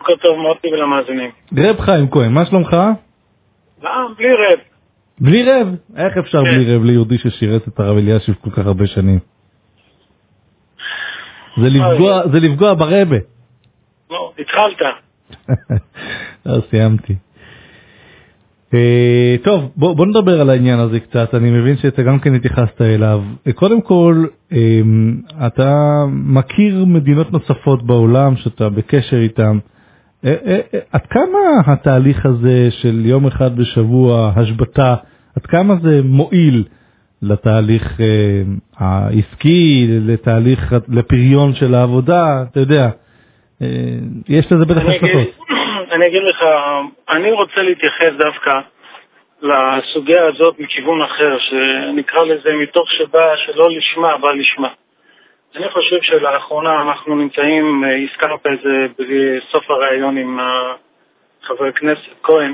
בוקר טוב מוטי ולמאזינים. רב חיים כהן, מה שלומך? בלי רב. בלי רב? איך אפשר בלי רב ליהודי ששירת את הרב אלישיב כל כך הרבה שנים? זה לפגוע ברבה. לא, התחלת. סיימתי. טוב, בוא נדבר על העניין הזה קצת. אני מבין שאתה גם כן התייחסת אליו. קודם כל, אתה מכיר מדינות נוספות בעולם שאתה בקשר איתן. עד כמה התהליך הזה של יום אחד בשבוע, השבתה, עד כמה זה מועיל לתהליך העסקי, לתהליך, לפריון של העבודה? אתה יודע, יש לזה בטח השלכות. אני אגיד לך, אני רוצה להתייחס דווקא לסוגיה הזאת מכיוון אחר, שנקרא לזה מתוך שבא שלא לשמה, בא לשמה. אני חושב שלאחרונה אנחנו נמצאים, הזכרנו איזה בסוף הרעיון עם חבר הכנסת כהן,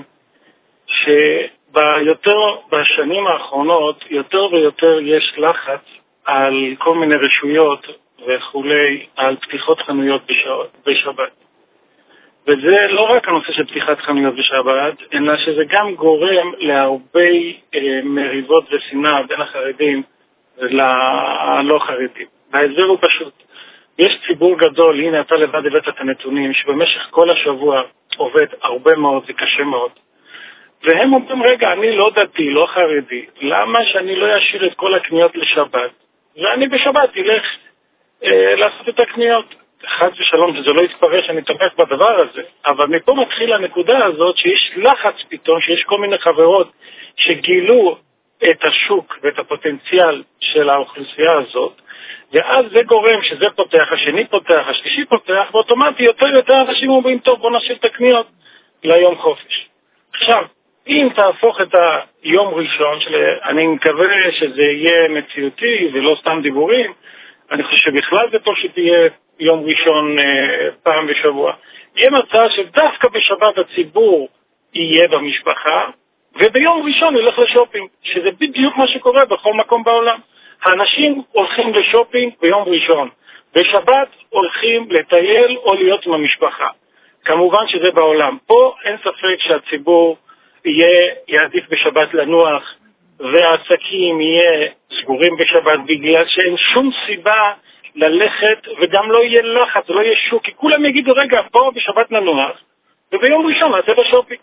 בשנים האחרונות יותר ויותר יש לחץ על כל מיני רשויות וכולי, על פתיחות חנויות בשבת. וזה לא רק הנושא של פתיחת חנויות בשבת, אלא שזה גם גורם להרבה מריבות ושנאה בין החרדים ולא חרדים. וההסבר הוא פשוט. יש ציבור גדול, הנה אתה לבד הבאת את הנתונים, שבמשך כל השבוע עובד הרבה מאוד וקשה מאוד. והם אומרים, רגע, אני לא דתי, לא חרדי, למה שאני לא אשאיר את כל הקניות לשבת? ואני בשבת אלך לעשות את הקניות. חד ושלום, שזה לא יתפרש, אני תומך בדבר הזה. אבל מפה מתחיל הנקודה הזאת שיש לחץ פתאום, שיש כל מיני חברות שגילו את השוק ואת הפוטנציאל של האוכלוסייה הזאת, ואז זה גורם שזה פותח, השני פותח, השלישי פותח, ואוטומטי יותר ויותר אנשים אומרים, טוב, בוא נשאיר את הקניות ליום חופש. עכשיו, אם תהפוך את היום ראשון, אני מקווה שזה יהיה מציאותי ולא סתם דיבורים, אני חושב שבכלל זה טוב שתהיה יום ראשון פעם בשבוע. יהיה מצב שדווקא בשבת הציבור יהיה במשפחה, וביום ראשון ילך לשופינג, שזה בדיוק מה שקורה בכל מקום בעולם. האנשים הולכים לשופינג ביום ראשון, בשבת הולכים לטייל או להיות עם המשפחה. כמובן שזה בעולם. פה אין ספק שהציבור יעדיף בשבת לנוח, והעסקים יהיה סגורים בשבת בגלל שאין שום סיבה ללכת, וגם לא יהיה לחץ, לא יהיה שוק, כי כולם יגידו, רגע, פה בשבת ננוח, וביום ראשון נעשה בשופינג.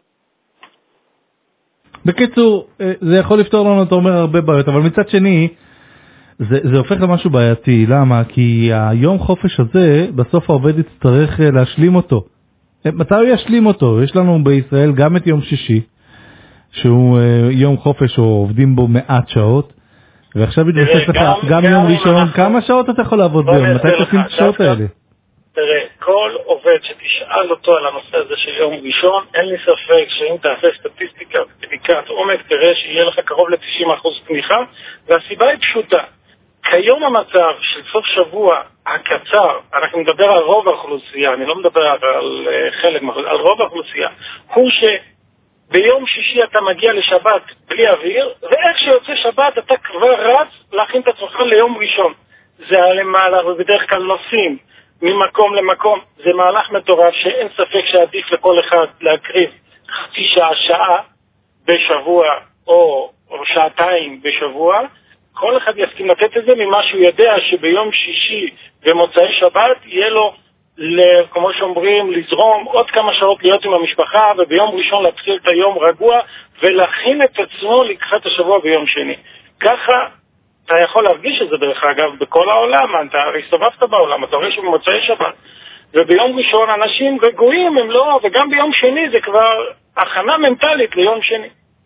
בקיצור, זה יכול לפתור לנו, אתה אומר, הרבה בעיות, אבל מצד שני, זה הופך למשהו בעייתי. למה? כי היום חופש הזה, בסוף העובד יצטרך להשלים אותו. מתי הוא ישלים אותו? יש לנו בישראל גם את יום שישי, שהוא יום חופש או עובדים בו מעט שעות, ועכשיו יתווסף לך גם יום ראשון. כמה שעות אתה יכול לעבוד ביום? מתי תשים את השעות האלה? תראה, כל עובד שתשאל אותו על הנושא הזה של יום ראשון, אין לי ספק שאם תעשה סטטיסטיקה בדיקת עומק, תראה שיהיה לך קרוב ל-90% תמיכה, והסיבה היא פשוטה. כיום המצב של סוף שבוע הקצר, אנחנו מדבר על רוב האוכלוסייה, אני לא מדבר על חלק, על רוב האוכלוסייה, הוא שביום שישי אתה מגיע לשבת בלי אוויר, ואיך שיוצא שבת אתה כבר רץ להכין את עצמך ליום ראשון. זה למעלה, ובדרך כלל נוסעים ממקום למקום. זה מהלך מטורף שאין ספק שעדיף לכל אחד להקריב חצי שעה בשבוע או שעתיים בשבוע. כל אחד יסכים לתת את זה ממה שהוא יודע שביום שישי ומוצאי שבת יהיה לו, כמו שאומרים, לזרום עוד כמה שעות להיות עם המשפחה, וביום ראשון להתחיל את היום רגוע ולהכין את עצמו לקראת השבוע ביום שני. ככה אתה יכול להרגיש את זה דרך אגב בכל העולם, אתה הסתובבת בעולם, אתה רואה שבמוצאי שבת וביום ראשון אנשים רגועים, הם לא, וגם ביום שני זה כבר הכנה מנטלית ליום שני.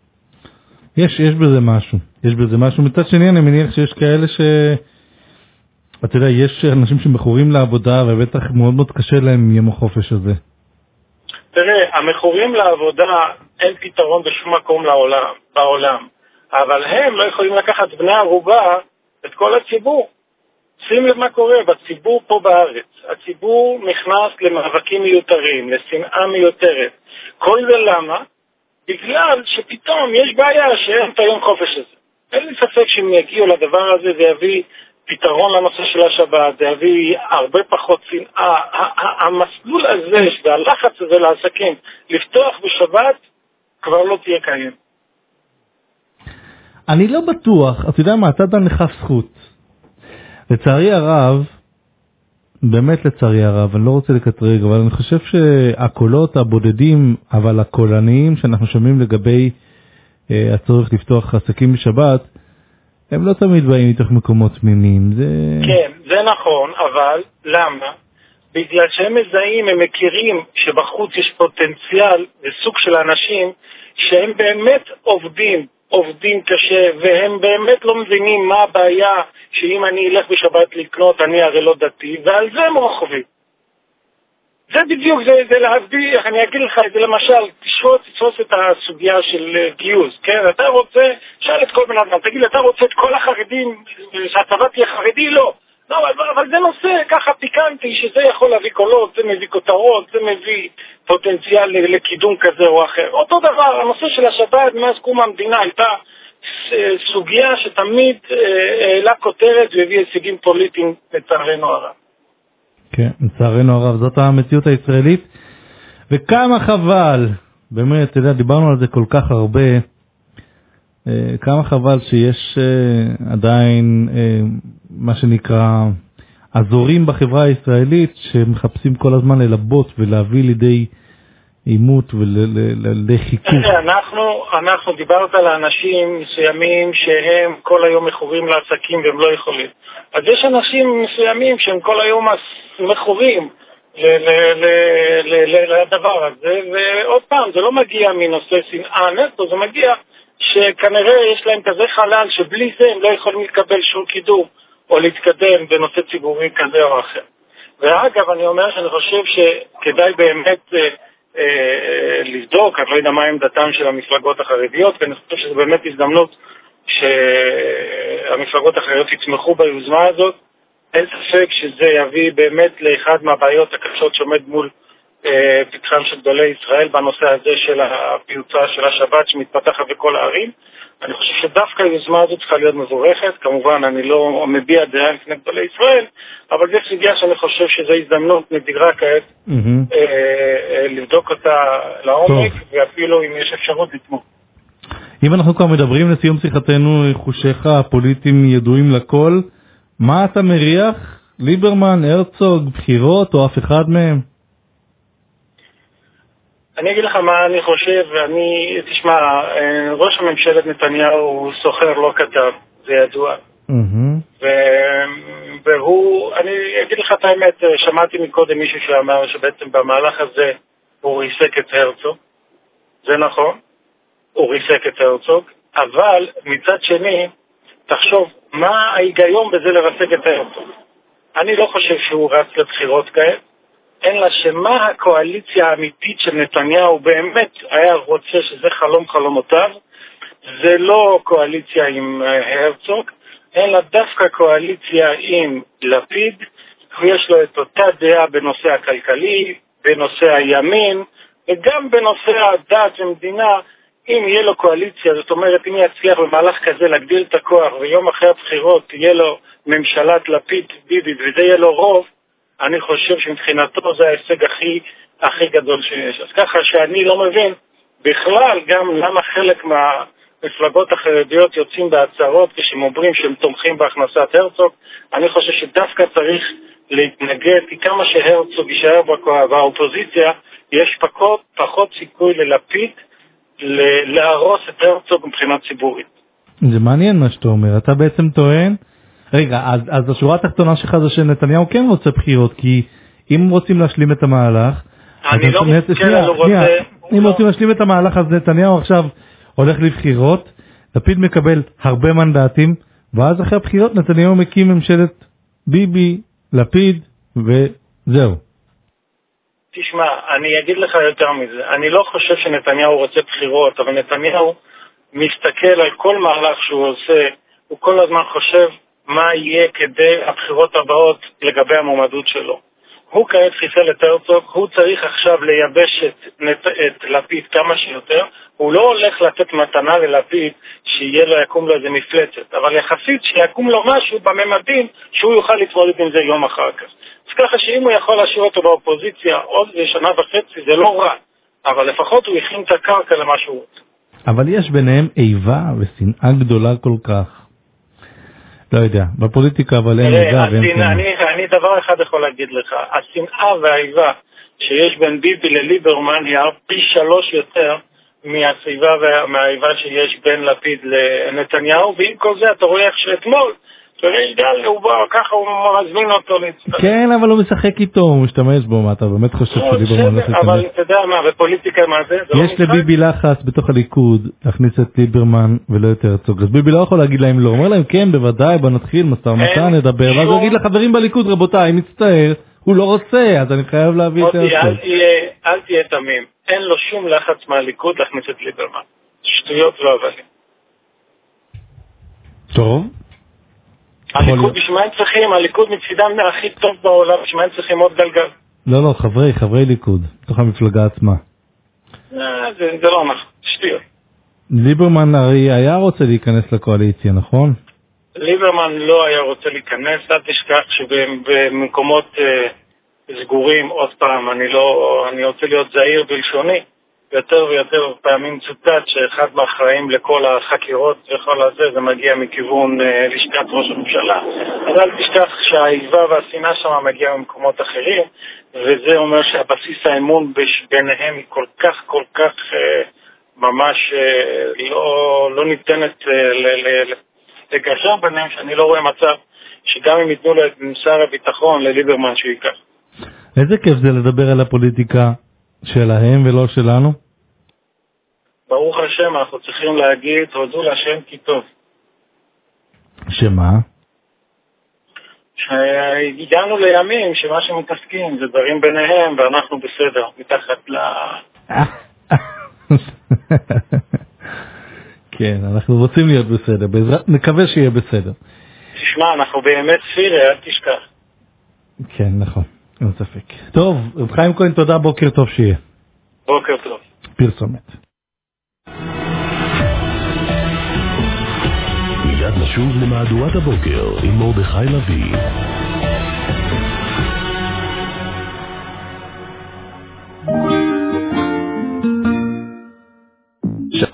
יש בזה משהו, יש בזה משהו. מצד שני אני מניח שיש כאלה אתה יודע, יש אנשים שמכורים לעבודה ובטח מאוד מאוד קשה להם יום החופש הזה. תראה, המכורים לעבודה אין פתרון בשום מקום בעולם, אבל הם לא יכולים לקחת בני ערובה את כל הציבור. שים לב מה קורה בציבור פה בארץ. הציבור נכנס למאבקים מיותרים, לשנאה מיותרת. כל זה למה? בגלל שפתאום יש בעיה שאין את היום חופש הזה. אין לי ספק שהם יגיעו לדבר הזה ויביא פתרון לנושא של השבת, זה יביא הרבה פחות שנאה. המסלול הזה והלחץ הזה לעסקים לפתוח בשבת כבר לא תהיה קיים. אני לא בטוח, אתה יודע מה, אתה אדם לך זכות. לצערי הרב, באמת לצערי הרב, אני לא רוצה לקטרג, אבל אני חושב שהקולות הבודדים, אבל הקולניים שאנחנו שומעים לגבי הצורך לפתוח עסקים בשבת, הם לא תמיד באים מתוך מקומות תמימים. כן, זה נכון, אבל למה? בגלל שהם מזהים, הם מכירים שבחוץ יש פוטנציאל וסוג של אנשים שהם באמת עובדים קשה, והם באמת לא מבינים מה הבעיה שאם אני אלך בשבת לקנות, אני הרי לא דתי, ועל זה הם רוכבים. זה בדיוק, זה להביא, אני אגיד לך את זה למשל, תשפוץ את הסוגיה של גיוס, כן? אתה רוצה, שאל את כל בן אדם, תגיד לי, אתה רוצה את כל החרדים, שהצבא תהיה חרדי? לא. לא, אבל זה נושא ככה פיקנטי, שזה יכול להביא קולות, זה מביא כותרות, זה מביא פוטנציאל לקידום כזה או אחר. אותו דבר, הנושא של השבת, מאז קום המדינה, הייתה סוגיה שתמיד העלה כותרת והביא הישגים פוליטיים לצערנו הרב. כן, לצערנו הרב, זאת המציאות הישראלית, וכמה חבל, באמת, אתה יודע, דיברנו על זה כל כך הרבה, כמה חבל שיש עדיין מה שנקרא אזורים בחברה הישראלית שמחפשים כל הזמן ללבות ולהביא לידי עימות ולידי חיכוך. אנחנו דיברת על אנשים מסוימים שהם כל היום מכורים לעסקים והם לא יכולים. אז יש אנשים מסוימים שהם כל היום מכורים לדבר הזה, ועוד פעם, זה לא מגיע מנושא שנאה נטו, זה מגיע שכנראה יש להם כזה חלל שבלי זה הם לא יכולים לקבל שום קידום או להתקדם בנושא ציבורי כזה או אחר. ואגב, אני אומר שאני חושב שכדאי באמת לבדוק, אני לא יודע מה עמדתם של המפלגות החרדיות, ואני חושב שזו באמת הזדמנות שהמפלגות החרדיות יתמכו ביוזמה הזאת. אין ספק שזה יביא באמת לאחד מהבעיות הקשות שעומד מול פתחם של גדולי ישראל בנושא הזה של הפיוצה של השבת שמתפתחת בכל הערים. אני חושב שדווקא היוזמה הזאת צריכה להיות מבורכת. כמובן אני לא מביע דעה לפני גדולי ישראל, אבל זה סוגיה שאני חושב שזו הזדמנות נדירה כעת לבדוק אותה לעומק, ואפילו אם יש אפשרות לתמוך. אם אנחנו כבר מדברים לסיום שיחתנו, חושיך הפוליטיים ידועים לכל, מה אתה מריח? ליברמן, הרצוג, בחירות או אף אחד מהם? אני אגיד לך מה אני חושב, תשמע, ראש הממשלת נתניהו הוא סוחר לא כתב, זה ידוע. אני אגיד לך את האמת, שמעתי מקודם מישהו שאמר שבעצם במהלך הזה הוא ריסק את הרצוג. זה נכון, הוא ריסק את הרצוג, אבל מצד שני, תחשוב, מה ההיגיון בזה לרסק את הרצוג? אני לא חושב שהוא רץ לבחירות כעת, אלא שמה הקואליציה האמיתית של נתניהו באמת היה רוצה שזה חלום חלומותיו, זה לא קואליציה עם הרצוג, אלא דווקא קואליציה עם לפיד, ויש לו את אותה דעה בנושא הכלכלי, בנושא הימין, וגם בנושא הדת ומדינה. אם יהיה לו קואליציה, זאת אומרת, אם יצליח במהלך כזה להגדיל את הכוח, ויום אחרי הבחירות תהיה לו ממשלת לפיד ביבי, וזה יהיה לו רוב, אני חושב שמבחינתו זה ההישג הכי גדול שיש. אז ככה שאני לא מבין בכלל גם למה חלק מהמפלגות החרדיות יוצאים בהצהרות כשהם אומרים שהם תומכים בהכנסת הרצוג. אני חושב שדווקא צריך להתנגד, כי כמה שהרצוג יישאר באופוזיציה, יש פחות סיכוי ללפיד להרוס את הרצוג מבחינה ציבורית. זה מעניין מה שאתה אומר, אתה בעצם טוען, רגע, אז השורה התחתונה שלך זה שנתניהו כן רוצה בחירות, כי אם רוצים להשלים את המהלך, אם רוצים להשלים את המהלך, אז נתניהו עכשיו הולך לבחירות, לפיד מקבל הרבה מנדטים, ואז אחרי הבחירות נתניהו מקים ממשלת ביבי, לפיד, וזהו. תשמע, אני אגיד לך יותר מזה, אני לא חושב שנתניהו רוצה בחירות, אבל נתניהו מסתכל על כל מהלך שהוא עושה, הוא כל הזמן חושב מה יהיה כדי הבחירות הבאות לגבי המועמדות שלו. הוא כעת חיסל את הרצוג, הוא צריך עכשיו לייבש את לפיד כמה שיותר, הוא לא הולך לתת מתנה ללפיד שיהיה לו, יקום לו איזה מפלצת, אבל יחסית שיקום לו משהו בממדים שהוא יוכל להתמודד עם זה יום אחר כך. אז ככה שאם הוא יכול להשאיר אותו באופוזיציה עוד שנה וחצי זה לא רע, אבל לפחות הוא יכין את הקרקע למה שהוא רוצה. אבל יש ביניהם איבה ושנאה גדולה כל כך. לא יודע, בפוליטיקה אבל אין איבה ואין שנאה. אני דבר אחד יכול להגיד לך, השנאה והאיבה שיש בין ביבי לליברמן היא פי 3 יותר מהסביבה ומהאיבה שיש בין לפיד לנתניהו, ועם כל זה אתה רואה איך שאתמול, תראי גל, הוא בא, ככה הוא מזמין אותו להצטרף. כן, אבל הוא משחק איתו, הוא משתמש בו, מה אתה באמת חושב שליברמן הולך להיכנס? אבל אתה יודע מה, בפוליטיקה מה זה? יש לביבי לחץ בתוך הליכוד להכניס את ליברמן ולא את הרצוג, אז ביבי לא יכול להגיד להם לא, אומר להם כן, בוודאי, בוא נתחיל, משא ומתן, נדבר, ואז הוא יגיד לחברים בליכוד, רבותיי, מצטער, הוא לא רוצה, אז אני חייב להביא את הרצוג. אל תהיה תמים, אין לו שום לחץ מהליכוד להכניס את ליברמן, שטויות והבלים. טוב. הליכוד בשביל מה הם צריכים, הליכוד מצידם הכי טוב בעולם, בשביל מה הם צריכים עוד גלגל. לא, חברי ליכוד, תוך המפלגה עצמה. זה לא נכון, שטויות. ליברמן הרי היה רוצה להיכנס לקואליציה, נכון? ליברמן לא היה רוצה להיכנס, אל תשכח שבמקומות סגורים, עוד פעם, אני רוצה להיות זהיר בלשוני, יותר ויותר פעמים צוטט שאחד מהאחראים לכל החקירות וכל הזה, זה מגיע מכיוון לשכת ראש הממשלה. אז אל תשכח שהאיבה והשנאה שם מגיע ממקומות אחרים, וזה אומר שהבסיס האמון ביניהם היא כל כך ממש לא ניתנת לגשר ביניהם, שאני לא רואה מצב שגם אם ייתנו לו את שר הביטחון לליברמן שיקח. איזה כיף זה לדבר על הפוליטיקה שלהם ולא שלנו? ברוך השם, אנחנו צריכים להגיד, תודו להשם כי טוב. שמה? שהגענו לימים שמה שמתעסקים זה דברים ביניהם ואנחנו בסדר, מתחת ל... כן, אנחנו רוצים להיות בסדר, נקווה שיהיה בסדר. תשמע, אנחנו באמת ספירה, אל תשכח. כן, נכון, אין ספק. טוב, רב חיים כהן, תודה, בוקר טוב שיהיה. בוקר טוב. פרסומת. מיד נשוב למהדורת הבוקר עם מרדכי לוי.